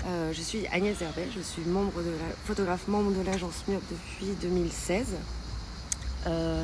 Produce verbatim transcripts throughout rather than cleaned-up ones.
Euh, je suis Agnès Zerbet, je suis membre de la, photographe membre de l'agence M U P depuis deux mille seize. Euh,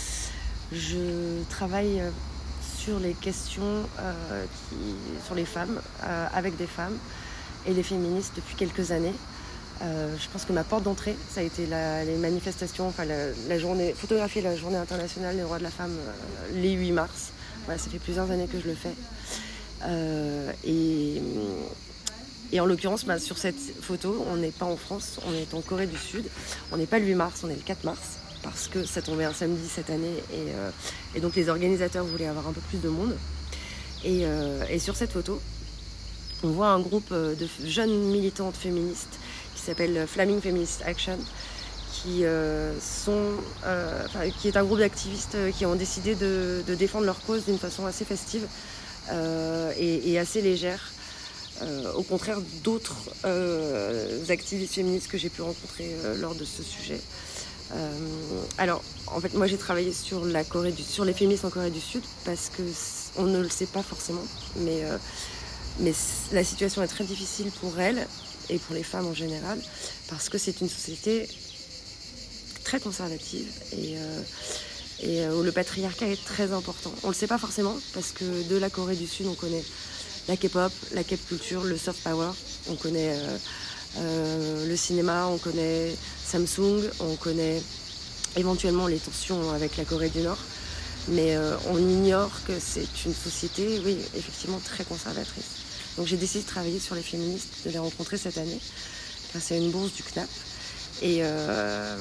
je travaille sur les questions euh, qui, sur les femmes, euh, avec des femmes et les féministes depuis quelques années. Euh, je pense que ma porte d'entrée, ça a été la, les manifestations, enfin la, la journée, photographier la journée internationale des droits de la femme euh, les huit mars. Voilà, ça fait plusieurs années que je le fais. Euh, et, et en l'occurrence, bah, sur cette photo, on n'est pas en France, on est en Corée du Sud. On n'est pas le huit mars, on est le quatre mars, parce que ça tombait un samedi cette année. Et, euh, et donc les organisateurs voulaient avoir un peu plus de monde. Et, euh, et sur cette photo, on voit un groupe de jeunes militantes féministes qui s'appelle Flaming Feminist Action, qui, euh, sont, euh, enfin, qui est un groupe d'activistes qui ont décidé de, de défendre leur cause d'une façon assez festive euh, et, et assez légère, euh, au contraire d'autres euh, activistes féministes que j'ai pu rencontrer euh, lors de ce sujet. Euh, alors, en fait, moi j'ai travaillé sur, la Corée du, sur les féministes en Corée du Sud parce qu'on ne le sait pas forcément, mais, euh, mais la situation est très difficile pour elles et pour les femmes en général, parce que c'est une société très conservative et, euh, et où le patriarcat est très important. On ne le sait pas forcément, parce que de la Corée du Sud, on connaît la K-pop, la K-culture, le soft power, on connaît euh, euh, le cinéma, on connaît Samsung, on connaît éventuellement les tensions avec la Corée du Nord, mais euh, on ignore que c'est une société, oui, effectivement très conservatrice. Donc j'ai décidé de travailler sur les féministes, de les rencontrer cette année, grâce à une bourse du C N A P. Et, euh,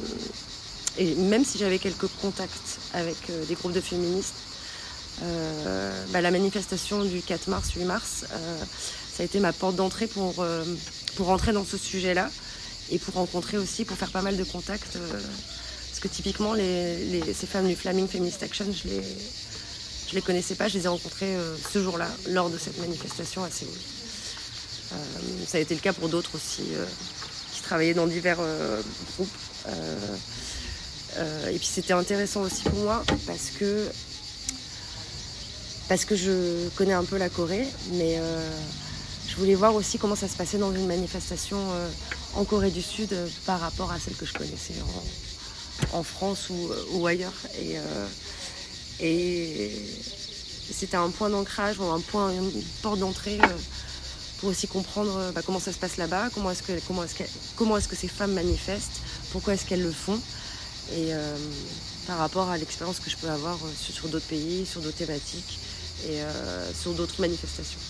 et même si j'avais quelques contacts avec euh, des groupes de féministes, euh, bah, la manifestation du quatre mars, huit mars, euh, ça a été ma porte d'entrée pour, euh, pour rentrer dans ce sujet-là et pour rencontrer aussi, pour faire pas mal de contacts. Euh, parce que typiquement, les, les, ces femmes du Flaming Feminist Action, je les... Je ne les connaissais pas, je les ai rencontrées euh, ce jour-là, lors de cette manifestation à Séoul. Euh, ça a été le cas pour d'autres aussi, euh, qui travaillaient dans divers euh, groupes. Euh, euh, et puis c'était intéressant aussi pour moi, parce que, parce que je connais un peu la Corée, mais euh, je voulais voir aussi comment ça se passait dans une manifestation euh, en Corée du Sud euh, par rapport à celle que je connaissais en, en France ou, ou ailleurs. Et, euh, Et c'était un point d'ancrage, ou un point, une porte d'entrée euh, pour aussi comprendre bah, comment ça se passe là-bas, comment est-ce que, comment est-ce que, comment est-ce que ces femmes manifestent, pourquoi est-ce qu'elles le font, et euh, par rapport à l'expérience que je peux avoir euh, sur, sur d'autres pays, sur d'autres thématiques et euh, sur d'autres manifestations.